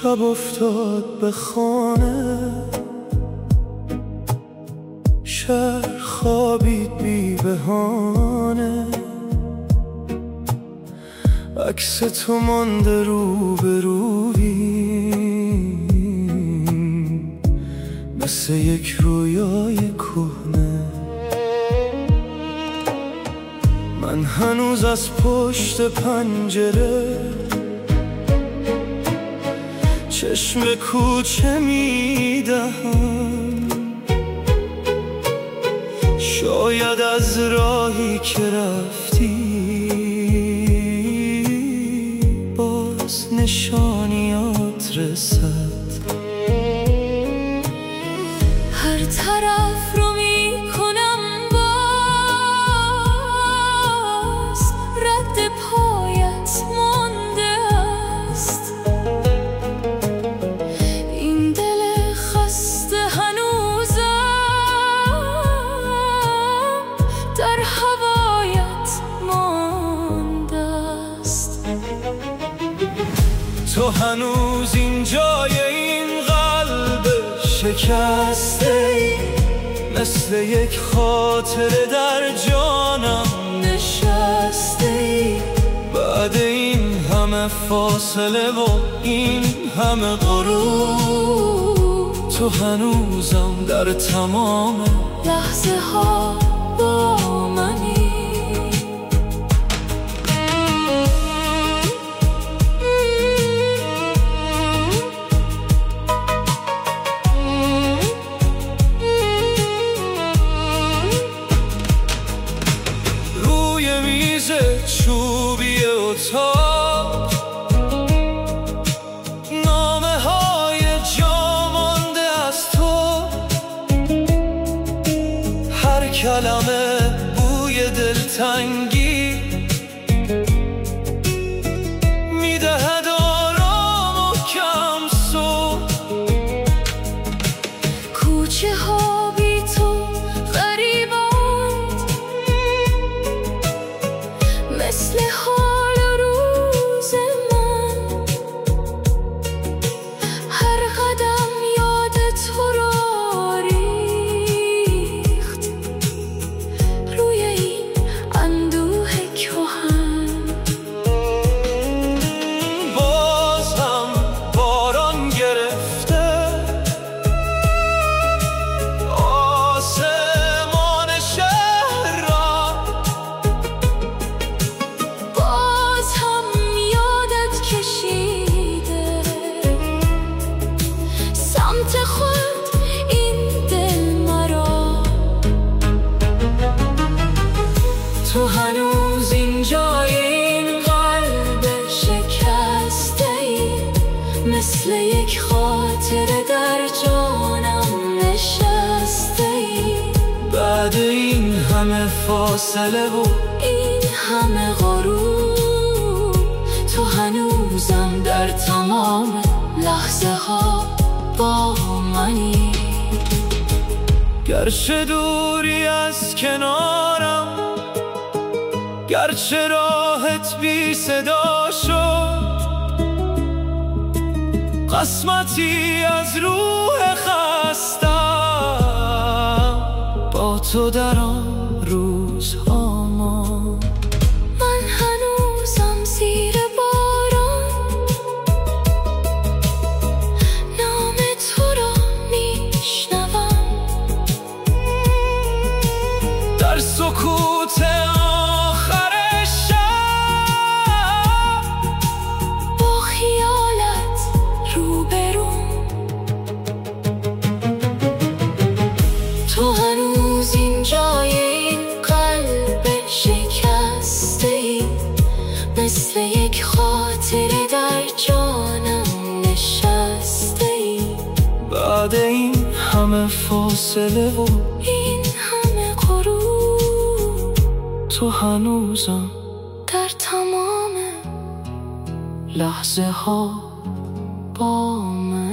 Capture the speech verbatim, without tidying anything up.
شب افتاد به خانه، شهر خوابید بی بهانه، عکس تو مانده رو به رویی، مثل یک رویای کهنه. من هنوز از پشت پنجره چشم کوچه میدهم، شاید از راهی که رفتی باز نشانیات رسد. هر طرف رو میکنم باز، رد پایت مانده است. این دل خسته هنوزم در هوایت مانده است. تو هنوز اینجای این قلب شکسته ای، مثل یک خاطره در جانم نشسته ای. بعد این همه فاصله و این همه غروب، تو هنوزم در تمام لحظه ها با منی. چوبی اتاق نامه های جا مانده از تو، هر کلمه بوی دلتنگی میدهد آرام و کم سو. کوچه ها بی تو غریبند، مثل حال روز من. هر قدم یاد تو را ریخت روی این اندوه کهن. باز هم باران گرفته آسمان شهر را، باز هم یادت کشیده سمت خود این دل مرا. تو هنوز اینجای این قلب شکسته ای، مثل یک خاطره در جانم نشسته ای. بعد این همه فاصله و این همه غروب، تو هنوزم در تمام لحظه ها با منی. گرچه دوری از کنارم، گرچه راحت بی صدا شد، قسمتی از روح خستم با تو در آن روزها ماند. من هنوزم زیر باران نام تو را میشنوم، در سکوت آخر شب با خیالت روبرو. تو هنوز اینجای این قلب شکسته ای، مثل یک خاطره در جانم نشسته ای. بعد این همه فاصله و این همه غروب، تو هنوزم در تمام لحظه ها با من.